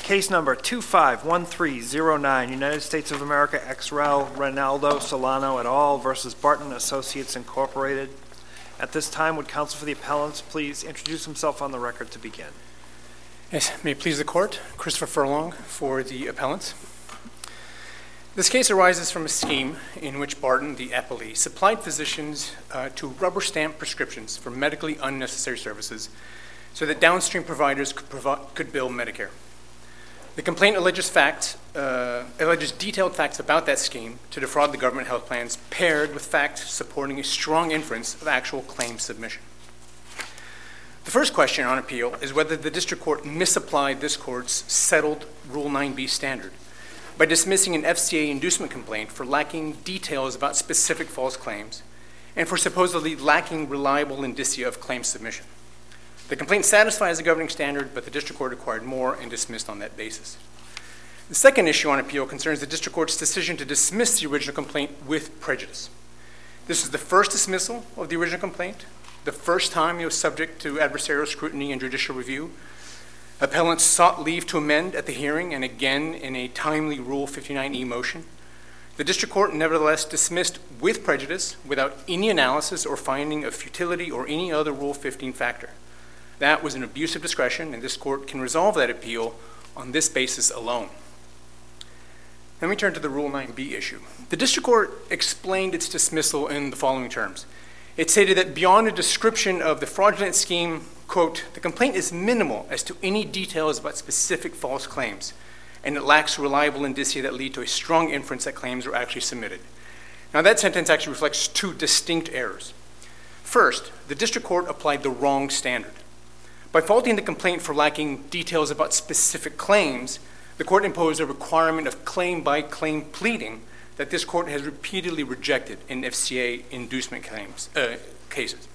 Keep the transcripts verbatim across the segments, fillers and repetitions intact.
Case number two five one three zero nine, United States of America, ex rel. Reynaldo Solano et al. Versus Barton Associates Incorporated. At this time, would counsel for the appellants please introduce himself on the record to begin? Yes, may it please the court, Christopher Furlong for the appellants. This case arises from a scheme in which Barton, the appellee, supplied physicians uh, to rubber stamp prescriptions for medically unnecessary services so that downstream providers could, provi- could bill Medicare. The complaint alleges facts, uh, alleges detailed facts about that scheme to defraud the government health plans, paired with facts supporting a strong inference of actual claim submission. The first question on appeal is whether the district court misapplied this court's settled Rule nine B standard by dismissing an F C A inducement complaint for lacking details about specific false claims and for supposedly lacking reliable indicia of claim submission. The complaint satisfies the governing standard, but the district court required more and dismissed on that basis. The second issue on appeal concerns the district court's decision to dismiss the original complaint with prejudice. This is the first dismissal of the original complaint, the first time it was subject to adversarial scrutiny and judicial review. Appellants sought leave to amend at the hearing and again in a timely Rule fifty-nine E motion. The district court nevertheless dismissed with prejudice without any analysis or finding of futility or any other Rule fifteen factor. That was an abuse of discretion, and this court can resolve that appeal on this basis alone. Let me turn to the Rule nine B issue. The district court explained its dismissal in the following terms. It stated that beyond a description of the fraudulent scheme, quote, the complaint is minimal as to any details about specific false claims, and it lacks reliable indicia that lead to a strong inference that claims were actually submitted. Now that sentence actually reflects two distinct errors. First, the district court applied the wrong standard. By faulting the complaint for lacking details about specific claims, the court imposed a requirement of claim-by-claim pleading that this court has repeatedly rejected in F C A inducement claims, uh, cases.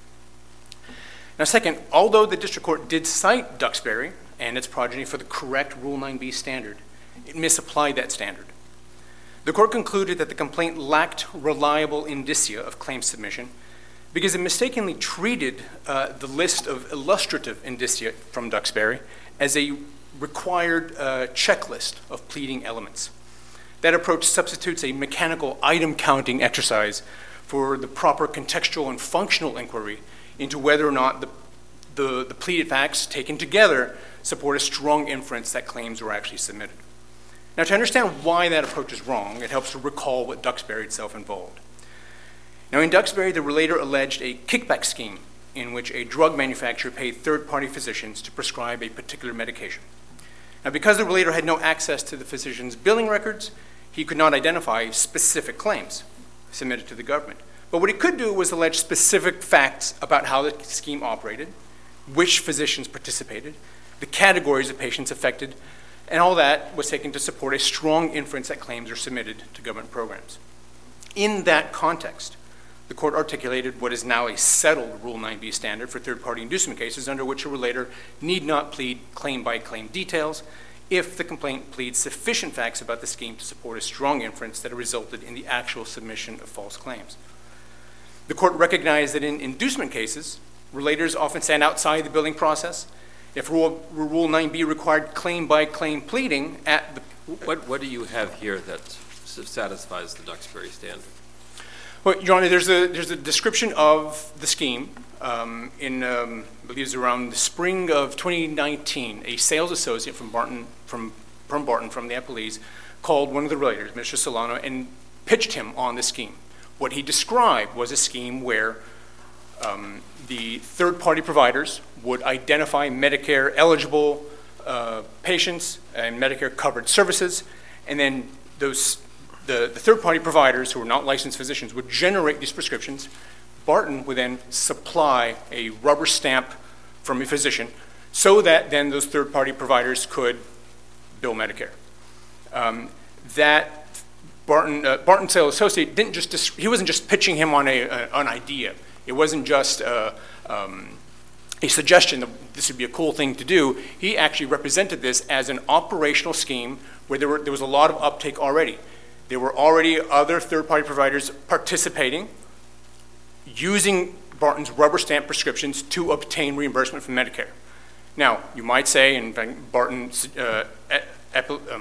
Now second, although the district court did cite Duxbury and its progeny for the correct Rule nine B standard, it misapplied that standard. The court concluded that the complaint lacked reliable indicia of claim submission because it mistakenly treated uh, the list of illustrative indicia from Duxbury as a required uh, checklist of pleading elements. That approach substitutes a mechanical item counting exercise for the proper contextual and functional inquiry into whether or not the, the, the pleaded facts taken together support a strong inference that claims were actually submitted. Now, to understand why that approach is wrong, it helps to recall what Duxbury itself involved. Now, in Duxbury, the relator alleged a kickback scheme in which a drug manufacturer paid third-party physicians to prescribe a particular medication. Now, because the relator had no access to the physician's billing records, he could not identify specific claims submitted to the government. But what he could do was allege specific facts about how the scheme operated, which physicians participated, the categories of patients affected, and all that was taken to support a strong inference that claims are submitted to government programs. In that context, the court articulated what is now a settled Rule nine B standard for third-party inducement cases under which a relator need not plead claim-by-claim details if the complaint pleads sufficient facts about the scheme to support a strong inference that it resulted in the actual submission of false claims. The court recognized that in inducement cases, relators often stand outside the billing process. If Rule, Rule nine B required claim-by-claim pleading at the... What, what do you have here that satisfies the Duxbury standard? Well, Your Honor, there's a, there's a description of the scheme um, in, um, I believe it's around the spring of twenty nineteen. A sales associate from Barton, from, from Barton, from the appellees, called one of the relators, Mister Solano, and pitched him on the scheme. What he described was a scheme where um, the third-party providers would identify Medicare-eligible uh, patients and Medicare-covered services, and then those The, the third-party providers who were not licensed physicians would generate these prescriptions. Barton would then supply a rubber stamp from a physician so that then those third-party providers could bill Medicare. Um, that Barton, uh, Barton Sales Associate didn't just, dis- he wasn't just pitching him on a, a, an idea. It wasn't just uh, um, a suggestion that this would be a cool thing to do. He actually represented this as an operational scheme where there, were, there was a lot of uptake already. There were already other third-party providers participating, using Barton's rubber stamp prescriptions to obtain reimbursement from Medicare. Now, you might say, and Barton uh,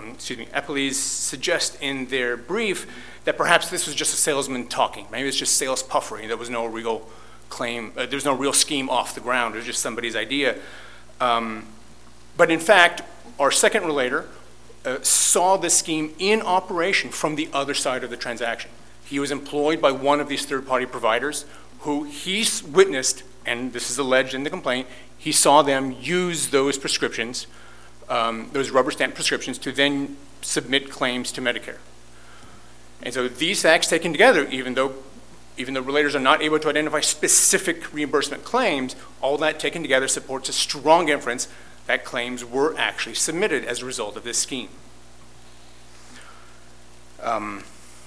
um, excuse me, appellees suggest in their brief that perhaps this was just a salesman talking. Maybe it's just sales puffery. There was no real claim, uh, there's no real scheme off the ground. It was just somebody's idea. Um, but in fact, our second relator uh, saw the scheme in operation from the other side of the transaction. He was employed by one of these third-party providers who he witnessed, and this is alleged in the complaint, he saw them use those prescriptions, um, those rubber stamp prescriptions, to then submit claims to Medicare. And so these facts taken together, even though even though relators are not able to identify specific reimbursement claims, all that taken together supports a strong inference that claims were actually submitted as a result of this scheme. Um,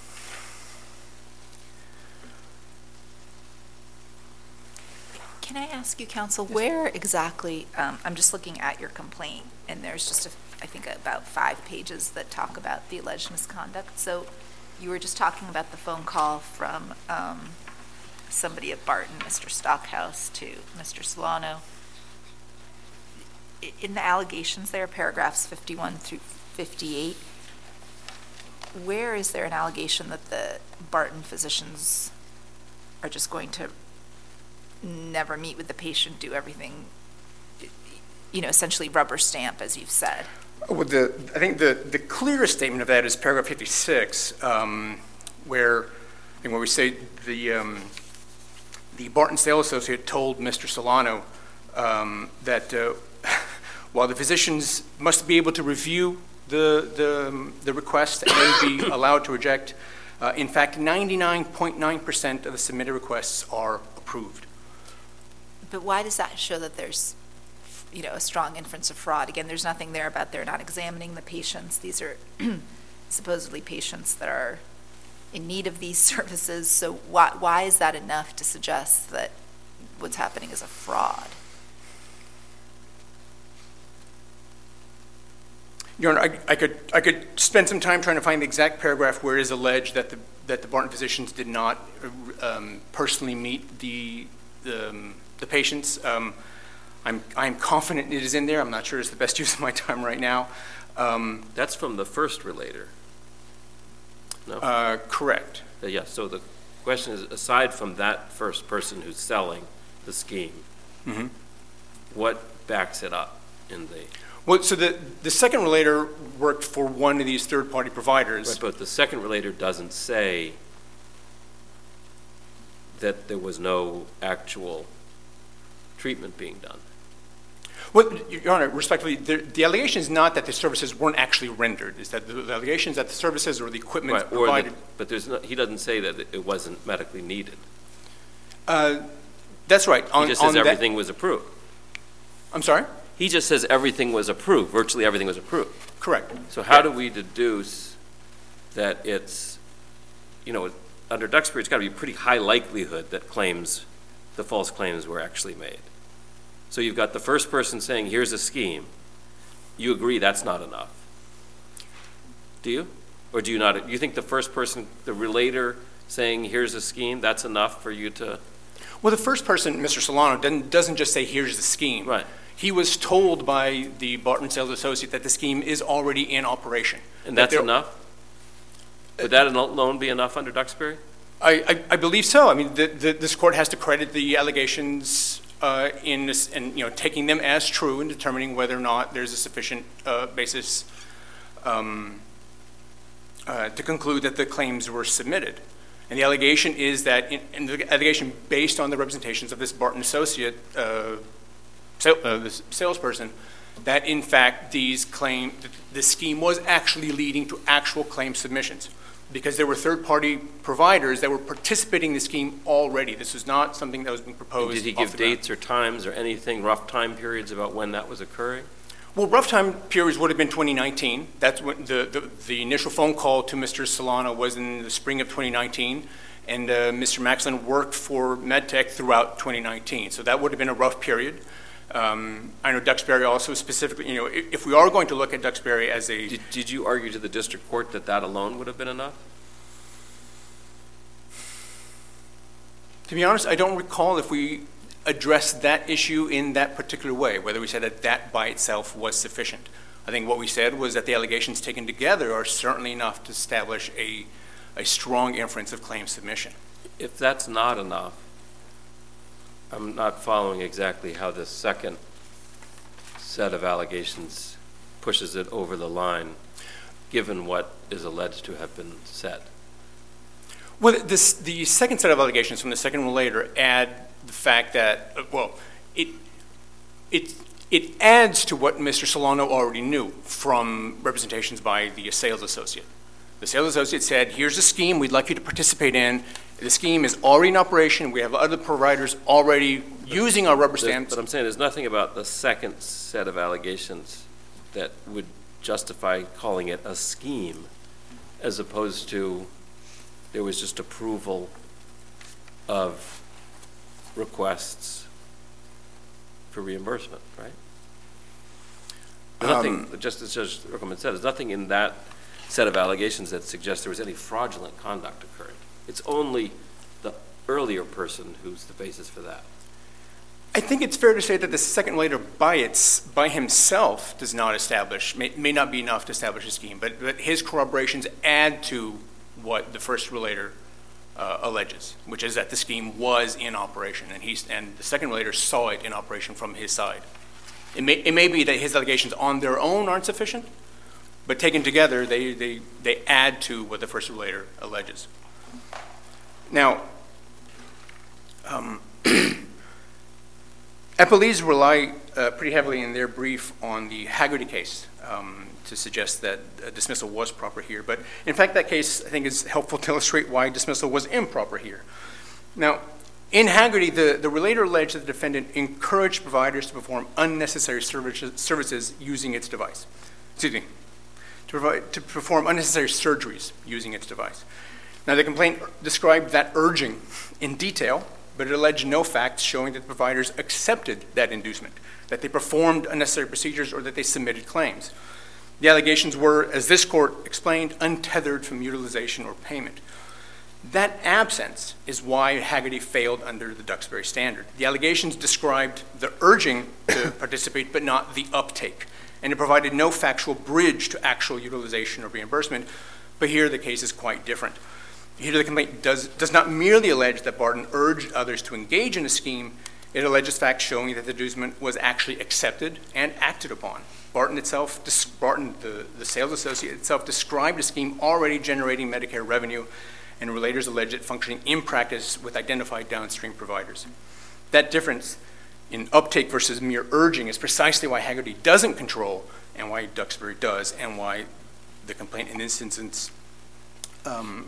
Can I ask you, counsel, where exactly, um, I'm just looking at your complaint, and there's just, a, I think, about five pages that talk about the alleged misconduct. So you were just talking about the phone call from um, somebody at Barton, Mister Stockhouse, to Mister Solano. I- In the allegations there, paragraphs fifty-one through fifty-eight, where is there an allegation that the Barton physicians are just going to never meet with the patient, do everything, you know, essentially rubber stamp, as you've said? Well, the, I think the, the clearest statement of that is paragraph fifty-six, um, where, and where we say the, um, the Barton sales associate told Mister Solano um, that uh, while the physicians must be able to review the, the, the request and then be allowed to reject, uh, in fact, ninety-nine point nine percent of the submitted requests are approved. But why does that show that there's, you know, a strong inference of fraud? Again, there's nothing there about they're not examining the patients. These are supposedly patients that are in need of these services. So why, why is that enough to suggest that what's happening is a fraud? Your Honor, I, I could I could spend some time trying to find the exact paragraph where it is alleged that the that the Barton physicians did not um, personally meet the the, um, the patients. Um, I'm I'm confident it is in there. I'm not sure it's the best use of my time right now. Um, That's from the first relator. No? uh, correct. Uh, Yeah, so the question is, aside from that first person who's selling the scheme, Mm-hmm. what backs it up in the, Well, so the the second relator worked for one of these third-party providers. right, but the second relator doesn't say that there was no actual treatment being done. Well, Your Honor, respectfully, the, the allegation is not that the services weren't actually rendered. It's that the, the allegation is that the services or the equipment Right, or provided. that- But there's no, he doesn't say that it wasn't medically needed. Uh, that's right. On, He just on says that- everything was approved. I'm sorry? He just says everything was approved, virtually everything was approved. Correct. So how do we deduce that it's, you know, under Duxbury, it's got to be a pretty high likelihood that claims, the false claims were actually made. So you've got the first person saying, here's a scheme. You agree that's not enough. Do you? Or do you not? Do you think the first person, the relator saying, here's a scheme, that's enough for you to? Well, the first person, Mister Solano, doesn't, doesn't just say, here's the scheme. Right. He was told by the Barton sales associate that the scheme is already in operation. And That that's there- enough? Would that alone be enough under Duxbury? I, I, I believe so. I mean, the, the, this court has to credit the allegations uh, in this, and, you know, taking them as true and determining whether or not there's a sufficient uh, basis um, uh, to conclude that the claims were submitted. And the allegation is that, in, and the allegation based on the representations of this Barton associate, uh, sale, uh, this salesperson, that in fact these claim, the scheme was actually leading to actual claim submissions, because there were third-party providers that were participating in the scheme already. This was not something that was being proposed. Did he off give the ground. dates or times or anything, rough time periods about when that was occurring? Well, rough time periods would have been twenty nineteen. That's when the, the, the initial phone call to Mister Solano was in the spring of twenty nineteen, and uh, Mister Maxlin worked for MedTech throughout twenty nineteen. So that would have been a rough period. Um, I know Duxbury also specifically, you know, if, if we are going to look at Duxbury as a... Did, did you argue to the district court that that alone would have been enough? To be honest, I don't recall if we addressed that issue in that particular way, whether we said that that by itself was sufficient. I think what we said was that the allegations taken together are certainly enough to establish a, a strong inference of claim submission. If that's not enough, I'm not following exactly how this second set of allegations pushes it over the line, given what is alleged to have been said. Well, this, the second set of allegations from the second relator add the fact that, uh, well, it, it, it adds to what Mister Solano already knew from representations by the sales associate. The sales associate said, here's a scheme we'd like you to participate in. The scheme is already in operation. We have other providers already using our rubber There's- stamps. But I'm saying there's nothing about the second set of allegations that would justify calling it a scheme, as opposed to there was just approval of requests for reimbursement, right? There's nothing, just as Judge Rickleman said, there's nothing in that set of allegations that suggests there was any fraudulent conduct occurring. It's only the earlier person who's the basis for that. I think it's fair to say that the second relator by its by himself does not establish, may, may not be enough to establish a scheme, but, but his corroborations add to what the first relator uh, alleges, which is that the scheme was in operation, and he's and the second relator saw it in operation from his side. It may it may be that his allegations on their own aren't sufficient, but taken together, they they they add to what the first relator alleges. Now. Um, Appellees rely uh, pretty heavily in their brief on the Haggerty case um, to suggest that a dismissal was proper here. But in fact, that case, I think, is helpful to illustrate why dismissal was improper here. Now, in Haggerty, the, the relator alleged that the defendant encouraged providers to perform unnecessary services, services using its device. Excuse me, to, provide, to perform unnecessary surgeries using its device. Now, the complaint described that urging in detail, but it alleged no facts showing that providers accepted that inducement, that they performed unnecessary procedures, or that they submitted claims. The allegations were, as this court explained, untethered from utilization or payment. That absence is why Haggerty failed under the Duxbury standard. The allegations described the urging to participate, but not the uptake, and it provided no factual bridge to actual utilization or reimbursement, but here the case is quite different. Here the complaint does, does not merely allege that Barton urged others to engage in a scheme, it alleges facts showing that the inducement was actually accepted and acted upon. Barton itself, Barton, the, the sales associate itself, described a scheme already generating Medicare revenue, and relators allege it functioning in practice with identified downstream providers. That difference in uptake versus mere urging is precisely why Haggerty doesn't control, and why Duxbury does, and why the complaint in this instance um,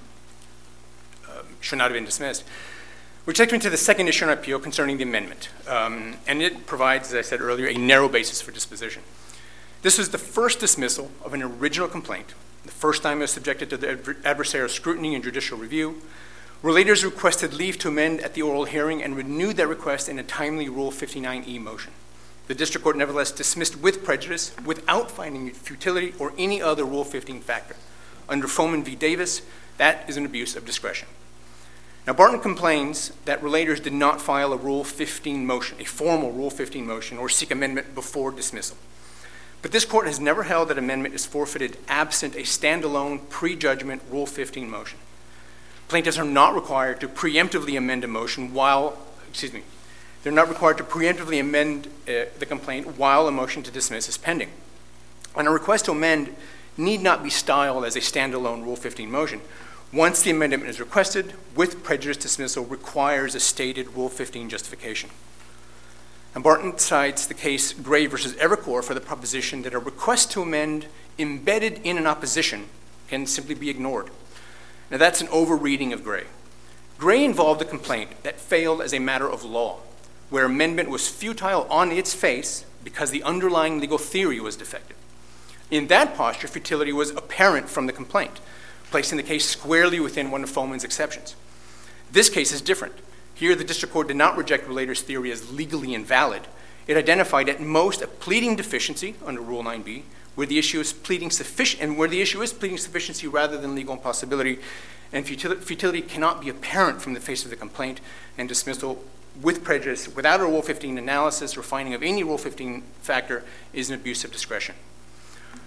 should not have been dismissed. Which takes me to the second issue on appeal concerning the amendment. Um, and it provides, as I said earlier, a narrow basis for disposition. This was the first dismissal of an original complaint, the first time it was subjected to the adversarial scrutiny and judicial review. Relators requested leave to amend at the oral hearing and renewed that request in a timely Rule fifty-nine E motion. The district court nevertheless dismissed with prejudice without finding futility or any other Rule fifteen factor. Under Foman v. Davis, that is an abuse of discretion. Now, Barton complains that relators did not file a Rule fifteen motion, a formal Rule fifteen motion, or seek amendment before dismissal. But this court has never held that amendment is forfeited absent a standalone pre-judgment Rule fifteen motion. Plaintiffs are not required to preemptively amend a motion while, excuse me, they're not required to preemptively amend uh, the complaint while a motion to dismiss is pending. And a request to amend need not be styled as a standalone Rule fifteen motion. Once the amendment is requested, with prejudice dismissal requires a stated Rule fifteen justification. And Barton cites the case Gray versus Evercore for the proposition that a request to amend embedded in an opposition can simply be ignored. Now that's an overreading of Gray. Gray involved a complaint that failed as a matter of law, where amendment was futile on its face because the underlying legal theory was defective. In that posture, futility was apparent from the complaint, placing the case squarely within one of Foman's exceptions. This case is different. Here, the district court did not reject relator's theory as legally invalid. It identified at most a pleading deficiency under Rule nine B, where the issue is pleading sufficient, and where the issue is pleading sufficiency rather than legal impossibility, and futility, futility cannot be apparent from the face of the complaint, and dismissal with prejudice without a Rule fifteen analysis or finding of any Rule fifteen factor is an abuse of discretion.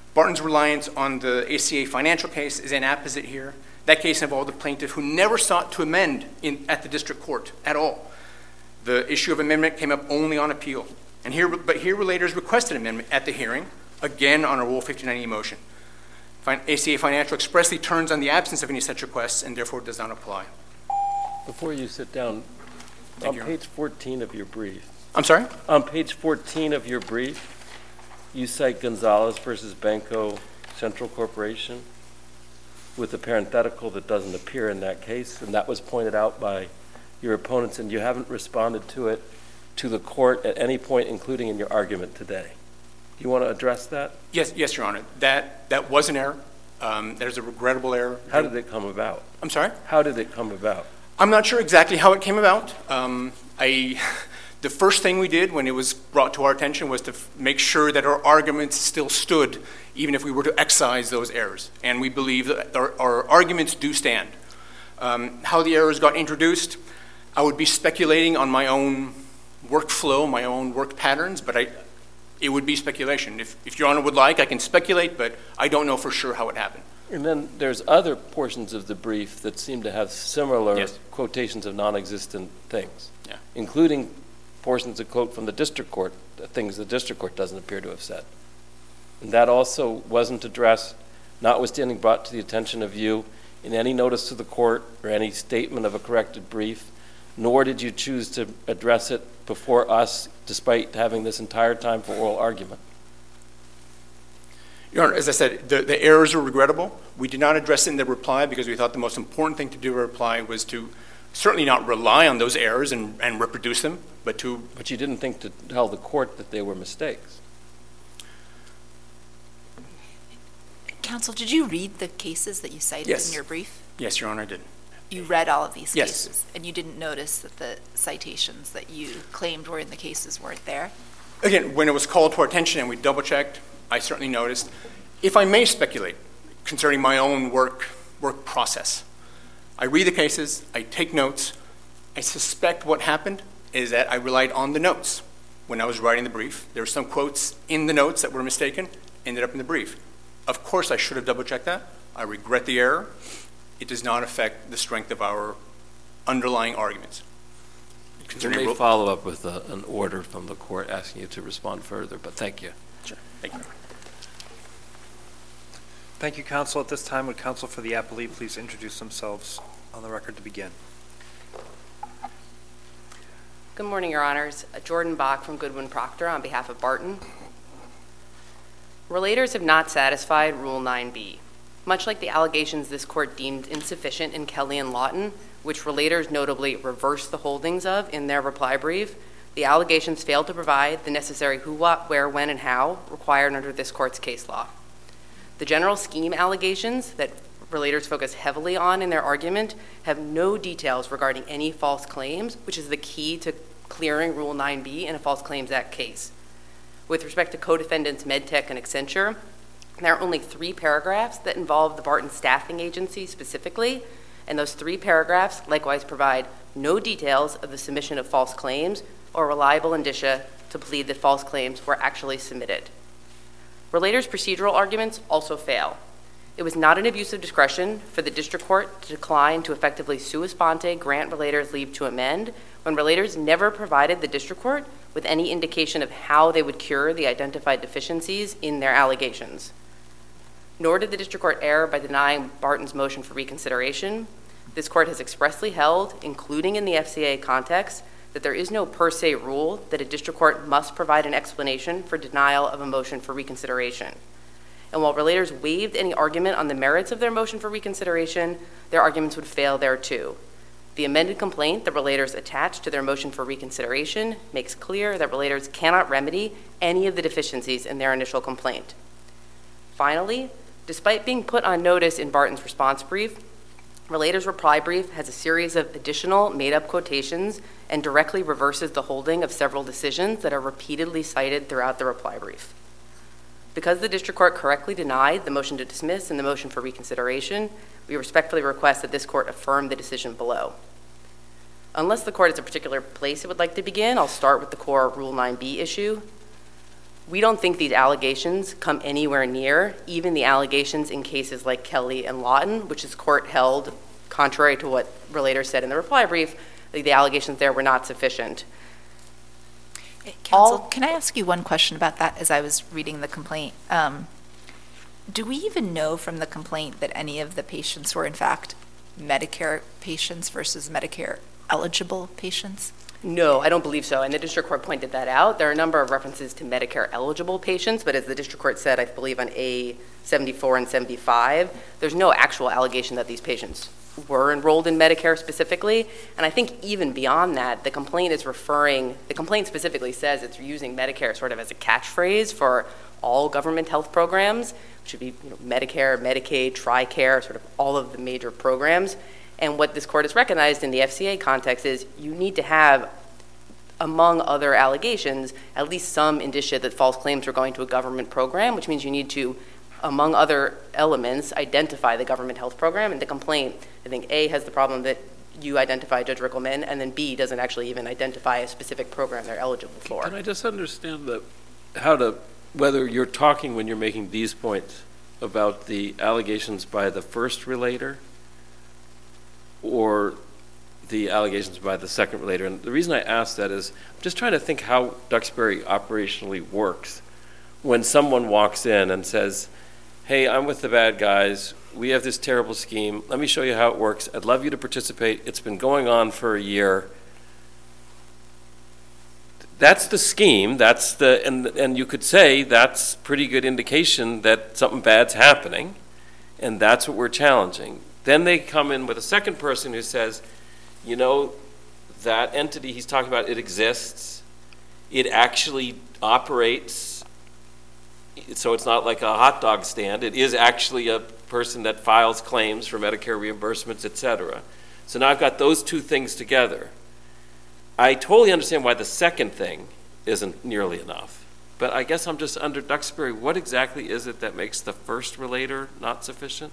Barton's reliance on the A C A financial case is inapposite here. That case involved a plaintiff who never sought to amend in, at the district court at all. The issue of amendment came up only on appeal. And here, but here relators requested amendment at the hearing, again on a Rule fifty-nine E motion. A C A Financial expressly turns on the absence of any such requests and therefore does not apply. Before you sit down, Thank on you. page fourteen of your brief, I'm sorry? on page fourteen of your brief, you cite Gonzalez versus Banco Central Corporation with a parenthetical that doesn't appear in that case, and that was pointed out by your opponents, and you haven't responded to it to the court at any point, including in your argument today. Do you want to address that? Yes, yes, Your Honor. That, that was an error. Um, that is a regrettable error. How did it come about? I'm sorry? How did it come about? I'm not sure exactly how it came about. Um, I, the first thing we did when it was brought to our attention was to f- make sure that our arguments still stood, even if we were to excise those errors. And we believe that our, our arguments do stand. Um, how the errors got introduced, I would be speculating on my own workflow, my own work patterns, but I, it would be speculation. If, if Your Honor would like, I can speculate, but I don't know for sure how it happened. And then there's other portions of the brief that seem to have similar Yes. quotations of non-existent things, Yeah. including portions that quote from the district court, the things the district court doesn't appear to have said. And that also wasn't addressed, notwithstanding brought to the attention of you in any notice to the court or any statement of a corrected brief, nor did you choose to address it before us, despite having this entire time for oral argument. Your Honor, as I said, the, the errors are regrettable. We did not address it in the reply because we thought the most important thing to do in a reply was to certainly not rely on those errors and, and reproduce them, but to... But you didn't think to tell the court that they were mistakes. Counsel, did you read the cases that you cited Yes. in your brief? Yes, Your Honor, I did. You read all of these Yes. cases? And you didn't notice that the citations that you claimed were in the cases weren't there? Again, when it was called to our attention and we double-checked, I certainly noticed. If I may speculate concerning my own work, work process, I read the cases, I take notes. I suspect what happened is that I relied on the notes when I was writing the brief. There were some quotes in the notes that were mistaken, ended up in the brief. Of course, I should have double-checked that. I regret the error. It does not affect the strength of our underlying arguments. You Concerning may rule- follow up with a, an order from the court asking you to respond further, but thank you. Sure. Thank you. Thank you, counsel. At this time, would counsel for the appellee please introduce themselves on the record to begin? Good morning, Your Honors. Uh, Jordan Bach from Goodwin Proctor on behalf of Barton. Relators have not satisfied Rule nine B. Much like the allegations this court deemed insufficient in Kelly and Lawton, which relators notably reversed the holdings of in their reply brief, the allegations failed to provide the necessary who, what, where, when, and how required under this court's case law. The general scheme allegations that relators focus heavily on in their argument have no details regarding any false claims, which is the key to clearing Rule nine B in a False Claims Act case. With respect to co-defendants MedTech and Accenture, there are only three paragraphs that involve the Barton staffing agency specifically, and those three paragraphs likewise provide no details of the submission of false claims or reliable indicia to plead that false claims were actually submitted. Relators' procedural arguments also fail. It was not an abuse of discretion for the district court to decline to effectively sua sponte grant relators leave to amend when relators never provided the district court with any indication of how they would cure the identified deficiencies in their allegations. Nor did the district court err by denying Barton's motion for reconsideration. This court has expressly held, including in the F C A context, that there is no per se rule that a district court must provide an explanation for denial of a motion for reconsideration. And while relators waived any argument on the merits of their motion for reconsideration, their arguments would fail there too. The amended complaint that relators attached to their motion for reconsideration makes clear that relators cannot remedy any of the deficiencies in their initial complaint. Finally, despite being put on notice in Barton's response brief, relators' reply brief has a series of additional made-up quotations and directly reverses the holding of several decisions that are repeatedly cited throughout the reply brief. Because the district court correctly denied the motion to dismiss and the motion for reconsideration, we respectfully request that this court affirm the decision below. Unless the court has a particular place it would like to begin, I'll start with the core Rule nine B issue. We don't think these allegations come anywhere near even the allegations in cases like Kelly and Lawton, which this court held, contrary to what Relator said in the reply brief, the, the allegations there were not sufficient. Counsel, All- can I ask you one question about that as I was reading the complaint? Um, do we even know from the complaint that any of the patients were in fact Medicare patients versus Medicare eligible patients? No, I don't believe so, and the district court pointed that out. There are a number of references to Medicare-eligible patients, but as the district court said, I believe on A seventy-four and seventy-five, there's no actual allegation that these patients were enrolled in Medicare specifically, and I think even beyond that, the complaint is referring, the complaint specifically says it's using Medicare sort of as a catchphrase for all government health programs, which would be you know, Medicare, Medicaid, TRICARE, sort of all of the major programs. And what this court has recognized in the F C A context is you need to have, among other allegations, at least some indicia that false claims are going to a government program, which means you need to, among other elements, identify the government health program. And the complaint, I think, A, has the problem that you identify, Judge Rickleman, and then B, doesn't actually even identify a specific program they're eligible for. Can I just understand the, how to, whether you're talking when you're making these points about the allegations by the first relator or the allegations by the second relator? And the reason I ask that is I'm just trying to think how Duxbury operationally works when someone walks in and says, hey, I'm with the bad guys, we have this terrible scheme, let me show you how it works, I'd love you to participate, it's been going on for a year. That's the scheme, that's the, and, and you could say that's pretty good indication that something bad's happening, and that's what we're challenging. Then they come in with a second person who says, you know, that entity he's talking about, it exists, it actually operates, so it's not like a hot dog stand, it is actually a person that files claims for Medicare reimbursements, et cetera. So now I've got those two things together. I totally understand why the second thing isn't nearly enough, but I guess I'm just under Duxbury, what exactly is it that makes the first relator not sufficient?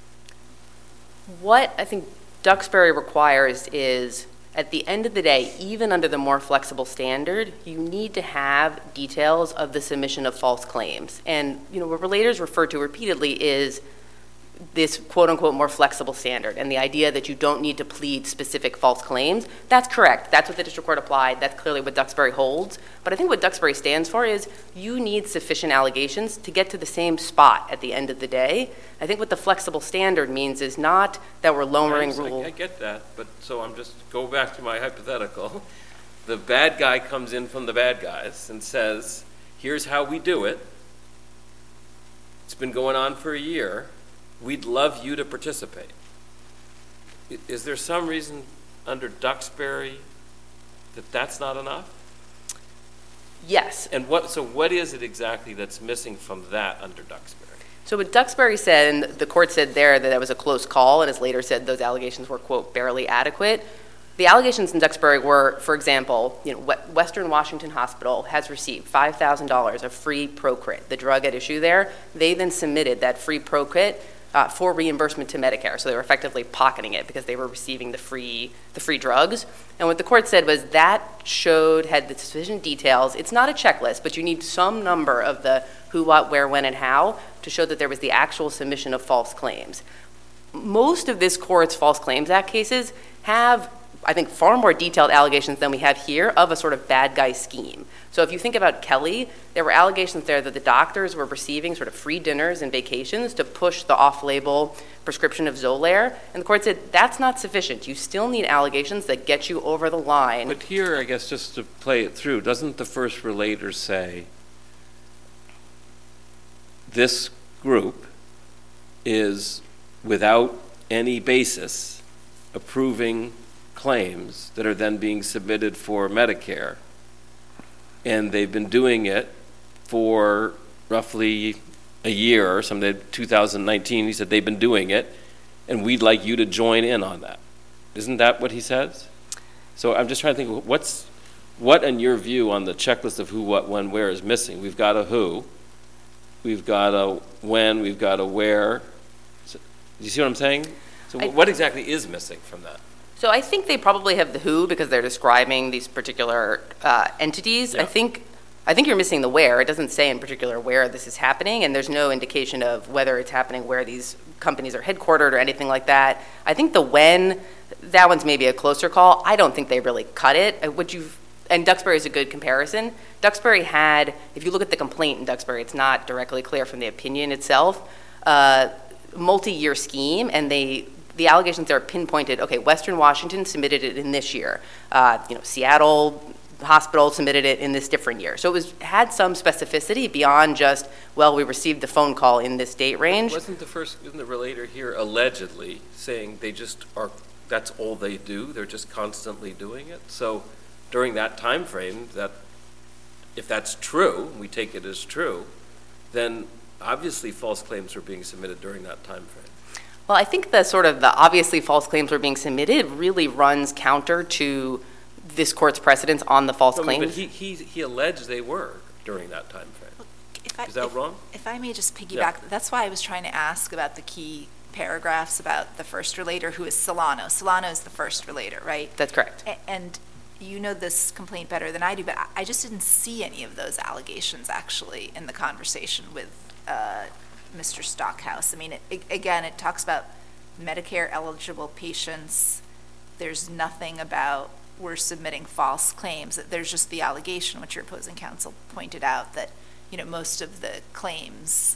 What I think Duxbury requires is, at the end of the day, even under the more flexible standard, you need to have details of the submission of false claims. And you know what relators refer to repeatedly is this quote-unquote more flexible standard, and the idea that you don't need to plead specific false claims. That's correct. That's what the district court applied. That's clearly what Duxbury holds. But I think what Duxbury stands for is you need sufficient allegations to get to the same spot at the end of the day. I think what the flexible standard means is not that we're lowering I, rule. I get that, but so I'm just, go back to my hypothetical. The bad guy comes in from the bad guys and says, here's how we do it. It's been going on for a year. We'd love you to participate. Is there some reason under Duxbury that that's not enough? Yes. And what, so what is it exactly that's missing from that under Duxbury? So what Duxbury said, and the court said there that that was a close call, and as later said those allegations were, quote, barely adequate. The allegations in Duxbury were, for example, you know, Western Washington Hospital has received five thousand dollars of free Procrit, the drug at issue there. They then submitted that free Procrit Uh, for reimbursement to Medicare. So they were effectively pocketing it because they were receiving the free the free drugs. And what the court said was that showed, had the sufficient details. It's not a checklist, but you need some number of the who, what, where, when, and how to show that there was the actual submission of false claims. Most of this court's False Claims Act cases have, I think, far more detailed allegations than we have here of a sort of bad guy scheme. So if you think about Kelly, there were allegations there that the doctors were receiving sort of free dinners and vacations to push the off-label prescription of Xolair, and the court said that's not sufficient. You still need allegations that get you over the line. But here, I guess, just to play it through, doesn't the first relator say this group is, without any basis, approving claims that are then being submitted for Medicare, and they've been doing it for roughly a year or something, two thousand nineteen, he said they've been doing it, and we'd like you to join in on that. Isn't that what he says? So I'm just trying to think, what's, what in your view on the checklist of who, what, when, where is missing? We've got a who, we've got a when, we've got a where. So, do you see what I'm saying? So I, what exactly is missing from that? So I think they probably have the who because they're describing these particular uh, entities. Yeah. I think I think you're missing the where. It doesn't say in particular where this is happening, and there's no indication of whether it's happening where these companies are headquartered or anything like that. I think the when, that one's maybe a closer call. I don't think they really cut it. Uh, What you've, and Duxbury is a good comparison. Duxbury had, if you look at the complaint in Duxbury, it's not directly clear from the opinion itself, uh, multi-year scheme, and they, the allegations are pinpointed, okay, Western Washington submitted it in this year. Uh, you know, Seattle Hospital submitted it in this different year. So it was, had some specificity beyond just, well, we received the phone call in this date range. Wasn't the first, isn't the relator here allegedly saying they just are, that's all they do? They're just constantly doing it? So during that time frame, that, if that's true, we take it as true, then obviously false claims were being submitted during that time frame. Well, I think the sort of the obviously false claims were being submitted really runs counter to this court's precedence on the false No, claims. But he, he, he alleged they were during that time frame. If I- Is that if- wrong? If I may just piggyback, Yeah. that's why I was trying to ask about the key paragraphs about the first relator, who is Solano. Solano is the first relator, right? That's correct. A- And you know this complaint better than I do, but I- I just didn't see any of those allegations actually in the conversation with uh, Mister Stockhouse. I mean, it- it- again, it talks about Medicare eligible patients. There's nothing about we're submitting false claims. There's just the allegation, which your opposing counsel pointed out, that, you know, most of the claims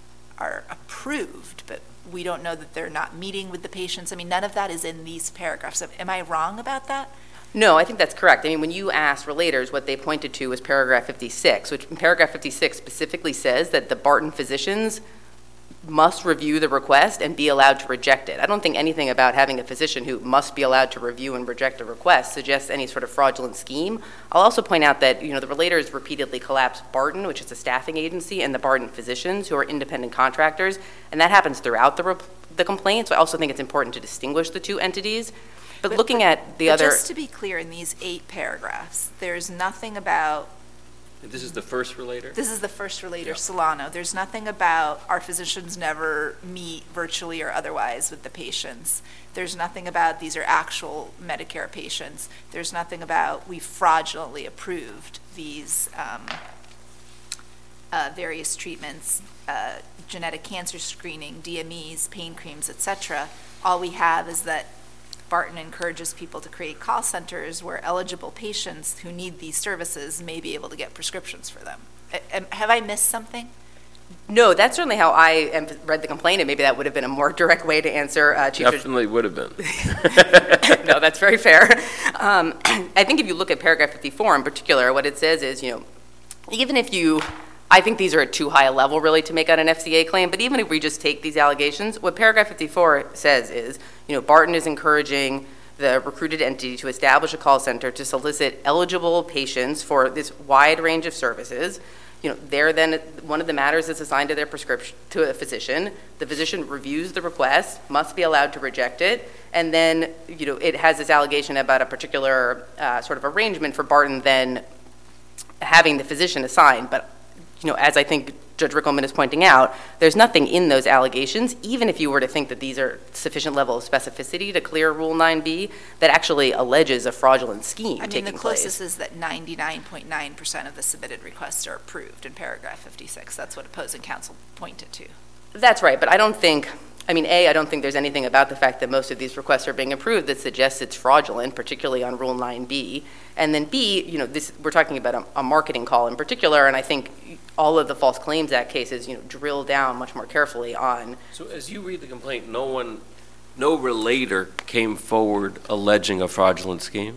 are approved, but we don't know that they're not meeting with the patients. I mean, none of that is in these paragraphs. Am I wrong about that? No, I think that's correct. I mean, when you asked relators, what they pointed to was paragraph fifty-six, which in paragraph fifty-six specifically says that the Barton physicians must review the request and be allowed to reject it. I don't think anything about having a physician who must be allowed to review and reject a request suggests any sort of fraudulent scheme. I'll also point out that, you know, the relators repeatedly collapsed Barton, which is a staffing agency, and the Barton physicians, who are independent contractors, and that happens throughout the, rep- the complaint, so I also think it's important to distinguish the two entities. But, But- looking at the But other... just to be clear, in these eight paragraphs, there's nothing about, This is the first relator? this is the first relator, Yeah. Solano. There's nothing about our physicians never meet virtually or otherwise with the patients. There's nothing about these are actual Medicare patients. There's nothing about we fraudulently approved these um, uh, various treatments, uh, genetic cancer screening, D M Es, pain creams, et cetera. All we have is that Barton encourages people to create call centers where eligible patients who need these services may be able to get prescriptions for them. A- am- Have I missed something? No, that's certainly how I am, read the complaint, and maybe that would have been a more direct way to answer uh, Chief Judge. Definitely would have been. No, that's very fair. Um, I think if you look at paragraph fifty-four in particular, what it says is, you know, even if you, I think these are at too high a level really to make out an F C A claim, but even if we just take these allegations, what paragraph fifty-four says is, you know, Barton is encouraging the recruited entity to establish a call center to solicit eligible patients for this wide range of services. You know, they're then, one of the matters is assigned to their prescription, to a physician. The physician reviews the request, must be allowed to reject it, and then, you know, it has this allegation about a particular uh, sort of arrangement for Barton then having the physician assigned. But, you know, as I think Judge Rickleman is pointing out, there's nothing in those allegations, even if you were to think that these are sufficient level of specificity to clear Rule nine B, that actually alleges a fraudulent scheme I mean, taking the closest place. is that ninety-nine point nine percent of the submitted requests are approved in paragraph fifty-six. That's what opposing counsel pointed to. That's right, but I don't think, I mean, A, I don't think there's anything about the fact that most of these requests are being approved that suggests it's fraudulent, particularly on Rule nine B. And then B, you know, this, we're talking about a, a marketing call in particular, and I think all of the False Claims Act cases, you know, drill down much more carefully on. So as you read the complaint, no one, no relator came forward alleging a fraudulent scheme?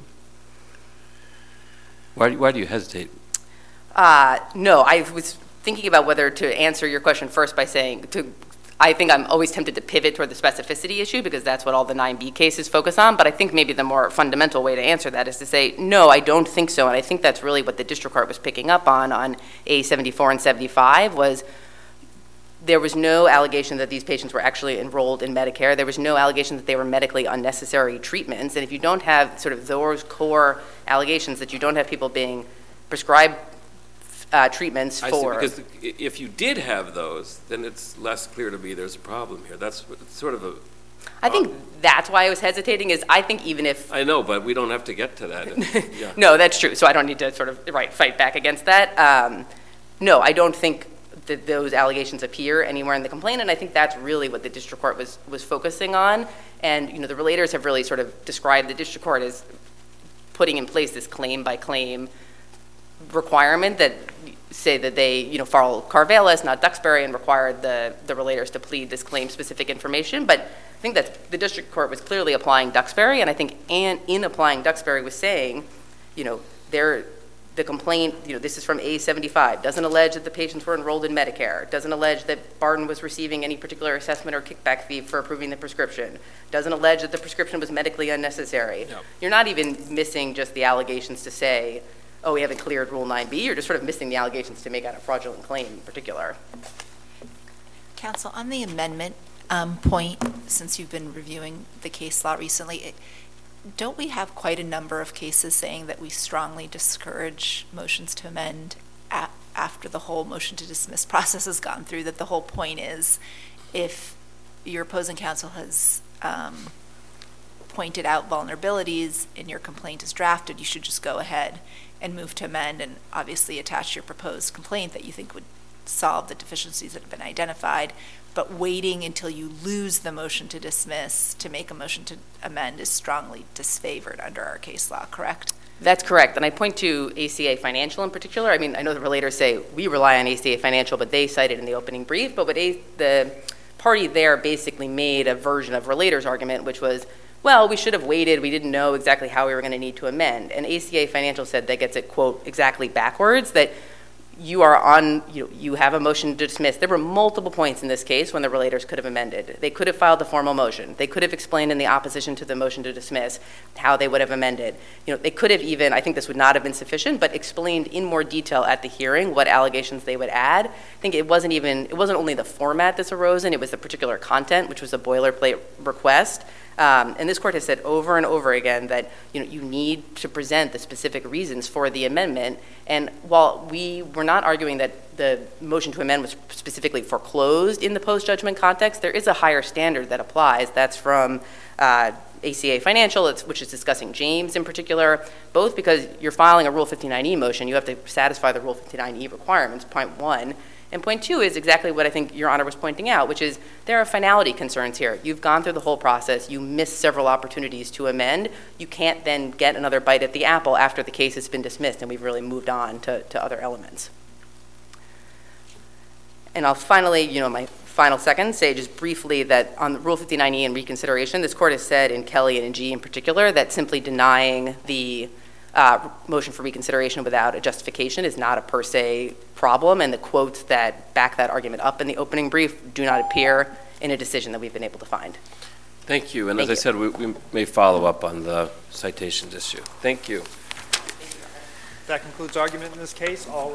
Why, why do you hesitate? Uh, no, I was thinking about whether to answer your question first by saying, to, I think I'm always tempted to pivot toward the specificity issue because that's what all the nine B cases focus on, but I think maybe the more fundamental way to answer that is to say, no, I don't think so, and I think that's really what the district court was picking up on, on A seventy-four and seventy-five, was there was no allegation that these patients were actually enrolled in Medicare. There was no allegation that they were medically unnecessary treatments, and if you don't have sort of those core allegations, that you don't have people being prescribed Uh, treatments I for. see, because if you did have those, then it's less clear to me there's a problem here. That's what- it's sort of a I think that's why I was hesitating, is I think even if, I know, but we don't have to get to that. Yeah. no, that's true, so I don't need to sort of, right, fight back against that. Um, No, I don't think that those allegations appear anywhere in the complaint, and I think that's really what the district court was, was focusing on. And, you know, the relators have really sort of described the district court as putting in place this claim-by-claim requirement that say that they, you know, follow Carvelis, not Duxbury, and required the, the relators to plead this claim-specific information. But I think that the district court was clearly applying Duxbury, and I think and in applying Duxbury was saying, you know, they're, the complaint, you know, this is from A seventy-five, doesn't allege that the patients were enrolled in Medicare, doesn't allege that Barton was receiving any particular assessment or kickback fee for approving the prescription, doesn't allege that the prescription was medically unnecessary. Yep. You're not even missing just the allegations to say, oh, we haven't cleared Rule nine B, you're just sort of missing the allegations to make out a fraudulent claim in particular. Counsel, on the amendment um, point, since you've been reviewing the case law recently, it, don't we have quite a number of cases saying that we strongly discourage motions to amend a- after the whole motion to dismiss process has gone through, that the whole point is if your opposing counsel has um, pointed out vulnerabilities and your complaint is drafted, you should just go ahead and move to amend and obviously attach your proposed complaint that you think would solve the deficiencies that have been identified. But waiting until you lose the motion to dismiss to make a motion to amend is strongly disfavored under our case law, correct? That's correct, and I point to A C A Financial in particular. I mean, I know the relators say we rely on A C A Financial, but they cite it in the opening brief. But what a, the party there basically made a version of relators' argument, which was, well, we should have waited. We didn't know exactly how we were going to need to amend. And A C A Financial said that gets it, quote, exactly backwards, that you are on, you know, you have a motion to dismiss. There were multiple points in this case when the relators could have amended. They could have filed the formal motion. They could have explained in the opposition to the motion to dismiss how they would have amended. You know, they could have even, I think this would not have been sufficient, but explained in more detail at the hearing what allegations they would add. I think it wasn't even, it wasn't only the format this arose in, it was the particular content, which was a boilerplate request. Um, and this court has said over and over again that, you know, you need to present the specific reasons for the amendment. And while we were not arguing that the motion to amend was specifically foreclosed in the post-judgment context, there is a higher standard that applies. That's from uh, A C A Financial, it's, which is discussing James in particular, both because you're filing a Rule fifty-nine E motion, you have to satisfy the Rule fifty-nine E requirements, point one. And point two is exactly what I think Your Honor was pointing out, which is there are finality concerns here. You've gone through the whole process. You missed several opportunities to amend. You can't then get another bite at the apple after the case has been dismissed and we've really moved on to, to other elements. And I'll finally, you know, my final second, say just briefly that on Rule fifty-nine E and reconsideration, this court has said in Kelly and in G in particular that simply denying the Uh, motion for reconsideration without a justification is not a per se problem, and the quotes that back that argument up in the opening brief do not appear in a decision that we've been able to find. Thank you, and Thank as I said, we, we may follow up on the citations issue. Thank you. That concludes argument in this case. All